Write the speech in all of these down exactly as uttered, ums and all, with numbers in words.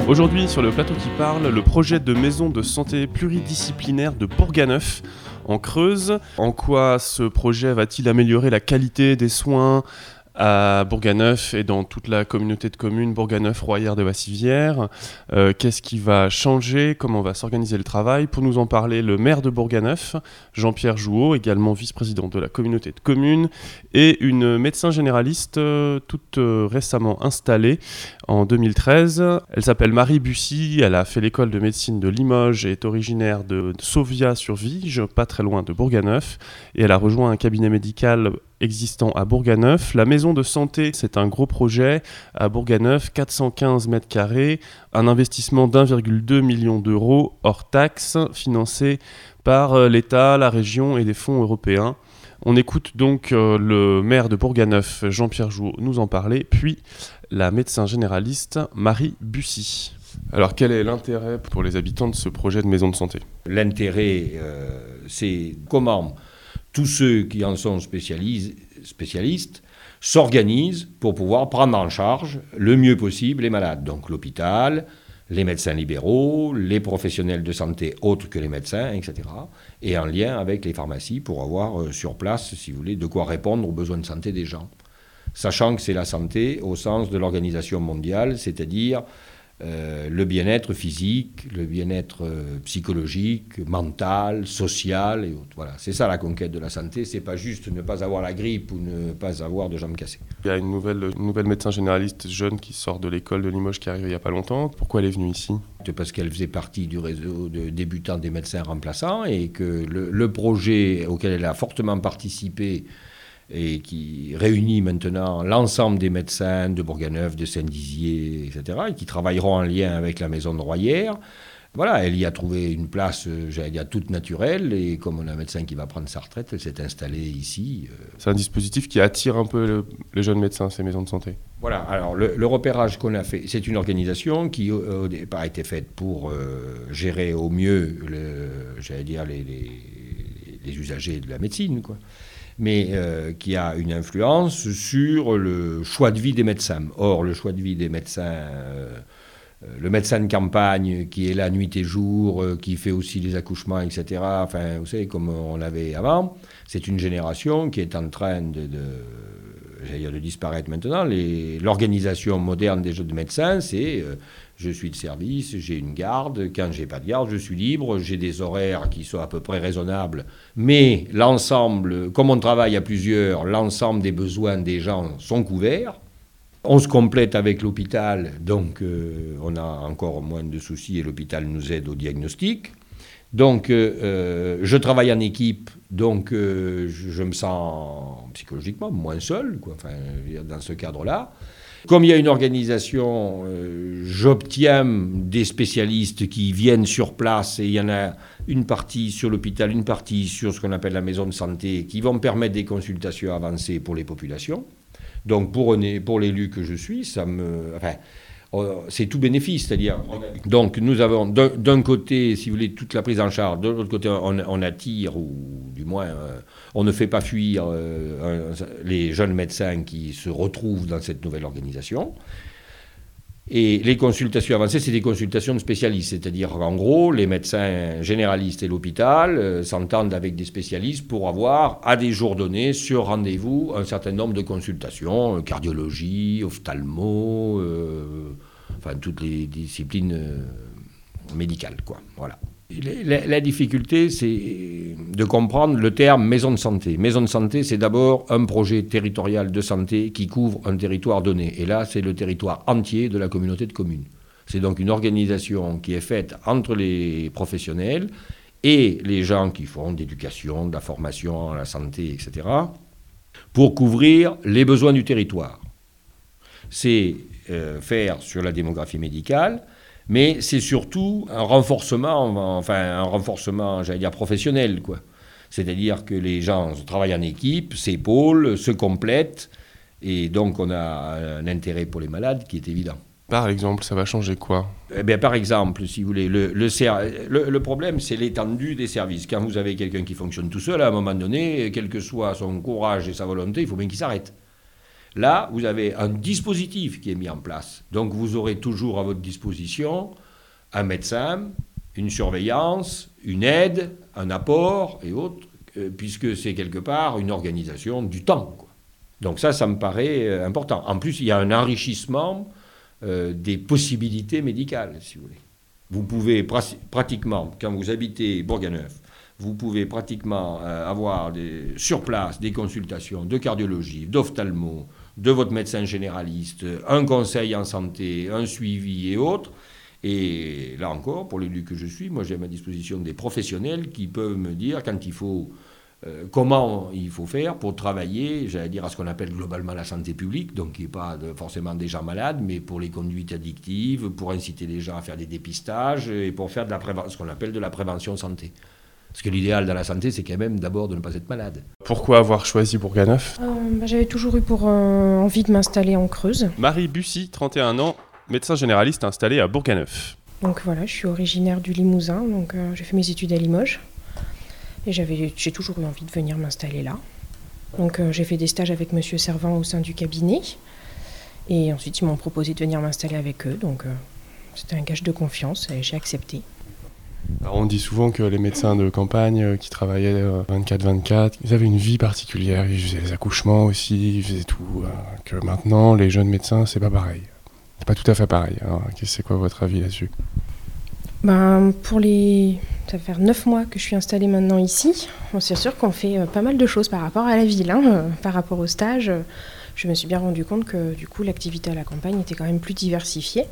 Aujourd'hui, sur le plateau qui parle, le projet de maison de santé pluridisciplinaire de Bourganeuf, en Creuse. En quoi ce projet va-t-il améliorer la qualité des soins à Bourganeuf et dans toute la communauté de communes Bourganeuf-Royère de Bassivière? euh, Qu'est-ce qui va changer? Comment va s'organiser le travail? Pour nous en parler, le maire de Bourganeuf, Jean-Pierre Jouot, également vice-président de la communauté de communes, et une médecin généraliste euh, toute euh, récemment installée en deux mille treize. Elle s'appelle Marie Bussy, elle a fait l'école de médecine de Limoges et est originaire de Sauviat-sur-Vige, pas très loin de Bourganeuf, et elle a rejoint un cabinet médical existant à Bourganeuf. La maison de santé, c'est un gros projet à Bourganeuf, quatre cent quinze mètres carrés, un investissement d'un virgule deux million d'euros hors taxes, financé par l'État, la région et des fonds européens. On écoute donc euh, le maire de Bourganeuf, Jean-Pierre Jouot, nous en parler, puis la médecin généraliste Marie Bussy. Alors quel est l'intérêt pour les habitants de ce projet de maison de santé? L'intérêt, euh, c'est comment tous ceux qui en sont spécialistes s'organisent pour pouvoir prendre en charge le mieux possible les malades. Donc l'hôpital, les médecins libéraux, les professionnels de santé autres que les médecins, et cetera. Et en lien avec les pharmacies pour avoir euh, sur place, si vous voulez, de quoi répondre aux besoins de santé des gens. Sachant que c'est la santé au sens de l'Organisation mondiale, c'est-à-dire euh, le bien-être physique, le bien-être euh, psychologique, mental, social et autres. Voilà, c'est ça la conquête de la santé, c'est pas juste ne pas avoir la grippe ou ne pas avoir de jambes cassées. Il y a une nouvelle, une nouvelle médecin généraliste jeune qui sort de l'école de Limoges qui arrive il n'y a pas longtemps. Pourquoi elle est venue ici? Parce qu'elle faisait partie du réseau de débutants des médecins remplaçants et que le, le projet auquel elle a fortement participé et qui réunit maintenant l'ensemble des médecins de Bourganeuf, de Saint-Dizier, et cetera, et qui travailleront en lien avec la maison de Royère. Voilà, elle y a trouvé une place, j'allais dire, toute naturelle, et comme on a un médecin qui va prendre sa retraite, elle s'est installée ici. C'est un dispositif qui attire un peu le, les jeunes médecins, ces maisons de santé. Voilà, alors le, le repérage qu'on a fait, c'est une organisation qui au départ a été faite pour euh, gérer au mieux, le, j'allais dire, les, les, les usagers de la médecine, quoi. Mais euh, qui a une influence sur le choix de vie des médecins. Or, le choix de vie des médecins, euh, le médecin de campagne qui est là nuit et jour, euh, qui fait aussi les accouchements, et cetera, enfin, vous savez, comme on avait avant, c'est une génération qui est en train de, de, j'allais dire de disparaître maintenant. Les, l'organisation moderne des jeunes médecins, c'est euh, je suis de service, j'ai une garde, quand j'ai pas de garde, je suis libre, j'ai des horaires qui sont à peu près raisonnables, mais l'ensemble, comme on travaille à plusieurs, l'ensemble des besoins des gens sont couverts. On se complète avec l'hôpital, donc euh, on a encore moins de soucis et l'hôpital nous aide au diagnostic. Donc euh, je travaille en équipe, donc euh, je, je me sens psychologiquement moins seul, quoi, enfin, dans ce cadre-là. Comme il y a une organisation, euh, j'obtiens des spécialistes qui viennent sur place et il y en a une partie sur l'hôpital, une partie sur ce qu'on appelle la maison de santé qui vont me permettre des consultations avancées pour les populations. Donc pour, pour l'élu que je suis, ça me, enfin, c'est tout bénéfice, c'est-à-dire. Donc nous avons d'un, d'un côté, si vous voulez, toute la prise en charge, de l'autre côté, on, on attire, ou du moins, euh, on ne fait pas fuir euh, les jeunes médecins qui se retrouvent dans cette nouvelle organisation. Et les consultations avancées, c'est des consultations de spécialistes, c'est-à-dire qu'en gros, les médecins généralistes et l'hôpital euh, s'entendent avec des spécialistes pour avoir, à des jours donnés, sur rendez-vous, un certain nombre de consultations, euh, cardiologie, ophtalmo, euh, enfin toutes les disciplines euh, médicales, quoi. Voilà. La, la difficulté, c'est de comprendre le terme maison de santé. Maison de santé, c'est d'abord un projet territorial de santé qui couvre un territoire donné. Et là, c'est le territoire entier de la communauté de communes. C'est donc une organisation qui est faite entre les professionnels et les gens qui font de l'éducation, de la formation à la santé, et cetera, pour couvrir les besoins du territoire. C'est euh, faire sur la démographie médicale, mais c'est surtout un renforcement, enfin un renforcement, j'allais dire professionnel, quoi. C'est-à-dire que les gens travaillent en équipe, s'épaulent, se complètent, et donc on a un intérêt pour les malades qui est évident. Par exemple, ça va changer quoi? Eh bien, par exemple, si vous voulez, le, le, le, le problème, c'est l'étendue des services. Quand vous avez quelqu'un qui fonctionne tout seul, à un moment donné, quel que soit son courage et sa volonté, il faut bien qu'il s'arrête. Là, vous avez un dispositif qui est mis en place. Donc, vous aurez toujours à votre disposition un médecin, une surveillance, une aide, un apport et autres, euh, puisque c'est quelque part une organisation du temps, quoi. Donc ça, ça me paraît euh, important. En plus, il y a un enrichissement euh, des possibilités médicales, si vous voulez. Vous pouvez pr- pratiquement, quand vous habitez Bourganeuf, vous pouvez pratiquement euh, avoir des, sur place des consultations de cardiologie, d'ophtalmo, de votre médecin généraliste, un conseil en santé, un suivi et autres. Et là encore, pour l'élu que je suis, moi j'ai à ma disposition des professionnels qui peuvent me dire quand il faut, euh, comment il faut faire pour travailler, j'allais dire à ce qu'on appelle globalement la santé publique, donc qui n'est pas de, forcément des gens malades, mais pour les conduites addictives, pour inciter les gens à faire des dépistages et pour faire de la préven- ce qu'on appelle de la prévention santé. Parce que l'idéal dans la santé, c'est quand même d'abord de ne pas être malade. Pourquoi avoir choisi Bourganeuf ? euh, bah, J'avais toujours eu pour euh, envie de m'installer en Creuse. Marie Bussy, trente et un ans, médecin généraliste installé à Bourganeuf. Donc voilà, je suis originaire du Limousin, donc euh, j'ai fait mes études à Limoges. Et j'avais, j'ai toujours eu envie de venir m'installer là. Donc euh, j'ai fait des stages avec Monsieur Servant au sein du cabinet. Et ensuite, ils m'ont proposé de venir m'installer avec eux. Donc euh, c'était un gage de confiance et j'ai accepté. Alors on dit souvent que les médecins de campagne euh, qui travaillaient euh, vingt-quatre vingt-quatre, ils avaient une vie particulière, ils faisaient les accouchements aussi, ils faisaient tout. Euh, que maintenant, les jeunes médecins, c'est pas pareil. C'est pas tout à fait pareil. Alors, c'est quoi votre avis là-dessus ? Ben, pour les... Ça va faire neuf mois que je suis installée maintenant ici. Bon, c'est sûr qu'on fait euh, pas mal de choses par rapport à la ville, hein, euh, par rapport au stage. Euh, je me suis bien rendu compte que du coup, l'activité à la campagne était quand même plus diversifiée.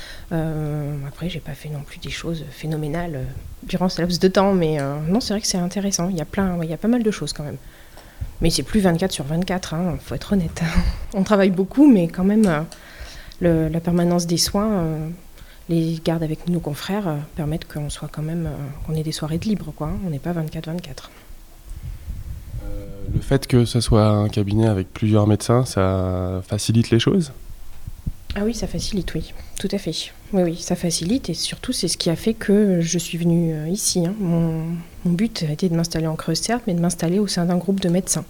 Euh, après, j'ai pas fait non plus des choses phénoménales euh, durant ce laps de temps, mais euh, non, c'est vrai que c'est intéressant. Il y a plein, ouais, il y a pas mal de choses quand même. Mais c'est plus vingt-quatre sur vingt-quatre, hein, faut être honnête. On travaille beaucoup, mais quand même, euh, le, la permanence des soins, euh, les gardes avec nos confrères euh, permettent qu'on soit quand même, euh, qu'on ait des soirées de libre, quoi. On n'est pas vingt-quatre vingt-quatre. Euh, le fait que ce soit un cabinet avec plusieurs médecins, ça facilite les choses ? Ah oui, ça facilite, oui, tout à fait. Oui, oui, ça facilite et surtout c'est ce qui a fait que je suis venue euh, ici. Hein. Mon, mon but a été de m'installer en Creuse, certes, mais de m'installer au sein d'un groupe de médecins.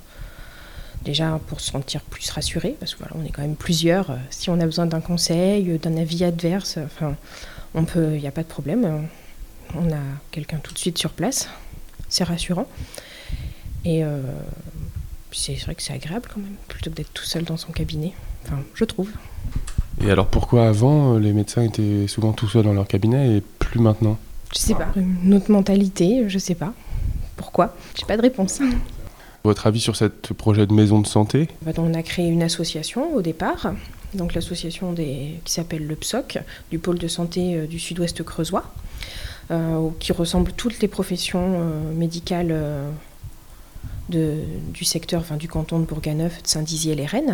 Déjà pour se sentir plus rassuré, parce que voilà, on est quand même plusieurs. Euh, si on a besoin d'un conseil, euh, d'un avis adverse, enfin, on peut, il n'y a pas de problème. Euh, on a quelqu'un tout de suite sur place, c'est rassurant. Et euh, c'est vrai que c'est agréable quand même, plutôt que d'être tout seul dans son cabinet. Enfin, je trouve. Et alors pourquoi avant, les médecins étaient souvent tout seuls dans leur cabinet et plus maintenant ? Je sais pas, une autre mentalité, je sais pas. Pourquoi ? J'ai pas de réponse. Votre avis sur ce projet de maison de santé ? On a créé une association au départ, donc l'association des, qui s'appelle le P S O C, du pôle de santé du sud-ouest creusois, euh, qui ressemble toutes les professions euh, médicales euh, de, du secteur, enfin du canton de Bourganeuf, de Saint-Dizier et les Rennes.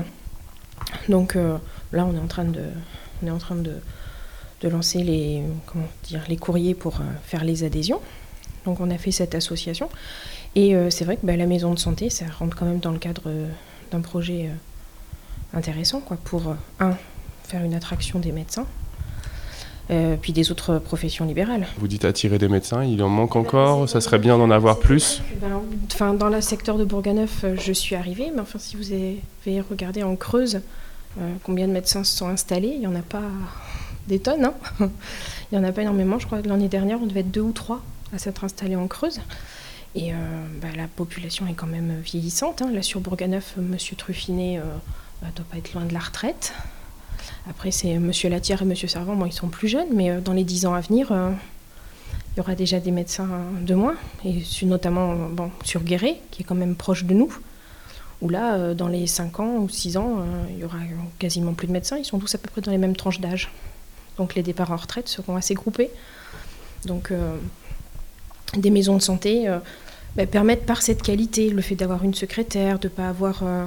Donc euh, là, on est en train de, on est en train de, de lancer les, comment dire, les courriers pour euh, faire les adhésions. Donc on a fait cette association. Et euh, c'est vrai que bah, la maison de santé, ça rentre quand même dans le cadre euh, d'un projet euh, intéressant, quoi, pour, euh, un, faire une attraction des médecins, euh, puis des autres professions libérales. Vous dites attirer des médecins, il en manque encore, ça serait bien d'en avoir plus ? Ben, enfin, dans le secteur de Bourganeuf, je suis arrivée, mais enfin, si vous avez regardé en Creuse, euh, combien de médecins se sont installés, il n'y en a pas des tonnes. Hein. Il n'y en a pas énormément, je crois que l'année dernière, on devait être deux ou trois à s'être installés en Creuse. Et euh, bah, la population est quand même vieillissante. Hein. Là, sur Bourganeuf, M. Truffinet ne euh, bah, doit pas être loin de la retraite. Après, c'est M. Latière et M. Servant, bon, ils sont plus jeunes, mais euh, dans les dix ans à venir, euh, il y aura déjà des médecins de moins, et notamment bon, sur Guéret, qui est quand même proche de nous, où là, euh, dans les cinq ans ou six ans, euh, il y aura quasiment plus de médecins. Ils sont tous à peu près dans les mêmes tranches d'âge. Donc les départs en retraite seront assez groupés. Donc euh, des maisons de santé euh, bah, permettent par cette qualité, le fait d'avoir une secrétaire, de pas avoir, euh,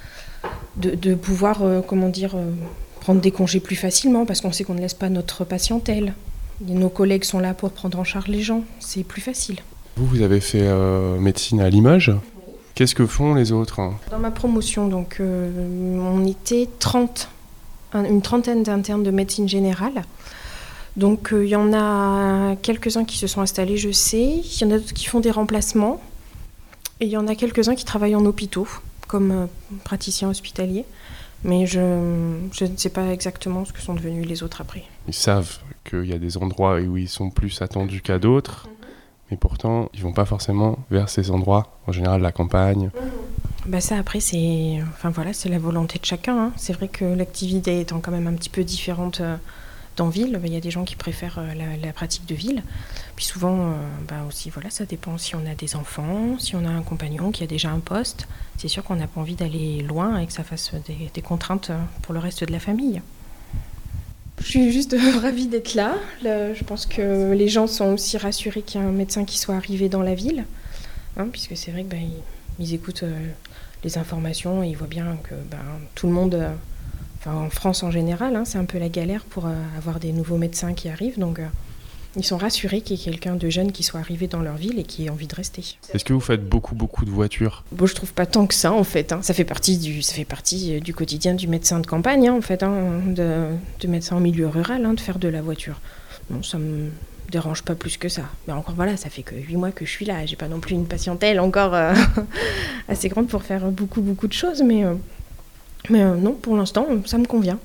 de, de pouvoir, euh, comment dire, euh, prendre des congés plus facilement, parce qu'on sait qu'on ne laisse pas notre patientèle. Et nos collègues sont là pour prendre en charge les gens, c'est plus facile. Vous, vous avez fait euh, médecine à Limoges. Qu'est-ce que font les autres ? Dans ma promotion, donc, euh, on était trente, une trentaine d'internes de médecine générale. Donc il euh, y en a quelques-uns qui se sont installés, je sais. Il y en a d'autres qui font des remplacements. Et il y en a quelques-uns qui travaillent en hôpitaux, comme euh, praticiens hospitaliers. Mais je, je ne sais pas exactement ce que sont devenus les autres après. Ils savent qu'il y a des endroits où ils sont plus attendus qu'à d'autres, mm-hmm. mais pourtant, ils ne vont pas forcément vers ces endroits, en général la campagne. Mm-hmm. Bah ça, après, c'est, enfin, voilà, c'est la volonté de chacun. Hein. C'est vrai que l'activité étant quand même un petit peu différente euh, dans ville, il y a des gens qui préfèrent euh, la, la pratique de ville. Puis souvent, euh, bah aussi, voilà, ça dépend si on a des enfants, si on a un compagnon qui a déjà un poste. C'est sûr qu'on n'a pas envie d'aller loin et que ça fasse des, des contraintes pour le reste de la famille. Je suis juste ravie d'être là. là. Je pense que les gens sont aussi rassurés qu'il y a un médecin qui soit arrivé dans la ville, hein, puisque c'est vrai que bah, ils, ils écoutent euh, les informations et ils voient bien que bah, tout le monde, euh, enfin, en France en général, hein, c'est un peu la galère pour euh, avoir des nouveaux médecins qui arrivent. Donc, euh, ils sont rassurés qu'il y ait quelqu'un de jeune qui soit arrivé dans leur ville et qui ait envie de rester. Est-ce que vous faites beaucoup, beaucoup de voitures ? Bon, je trouve pas tant que ça, en fait. Hein. Ça fait partie du, ça fait partie du quotidien du médecin de campagne, hein, en fait, hein, de, de médecin en milieu rural, hein, de faire de la voiture. Bon, ça me dérange pas plus que ça. Mais encore, voilà, ça fait que huit mois que je suis là. J'ai pas non plus une patientèle encore euh, assez grande pour faire beaucoup, beaucoup de choses, mais, euh, mais euh, non, pour l'instant, ça me convient.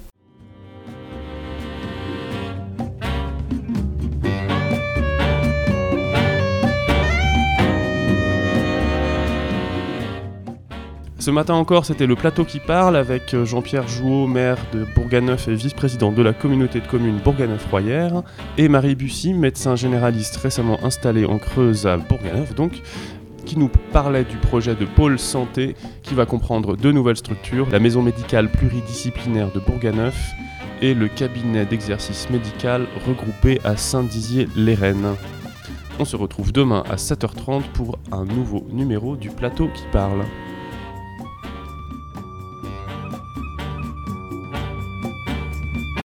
Ce matin encore, c'était le plateau qui parle avec Jean-Pierre Jouot, maire de Bourganeuf et vice-président de la communauté de communes Bourganeuf-Royères, et Marie Bussy, médecin généraliste récemment installé en Creuse à Bourganeuf, donc, qui nous parlait du projet de pôle santé qui va comprendre deux nouvelles structures, la maison médicale pluridisciplinaire de Bourganeuf et le cabinet d'exercice médical regroupé à Saint-Dizier-les-Rennes. On se retrouve demain à sept heures trente pour un nouveau numéro du plateau qui parle.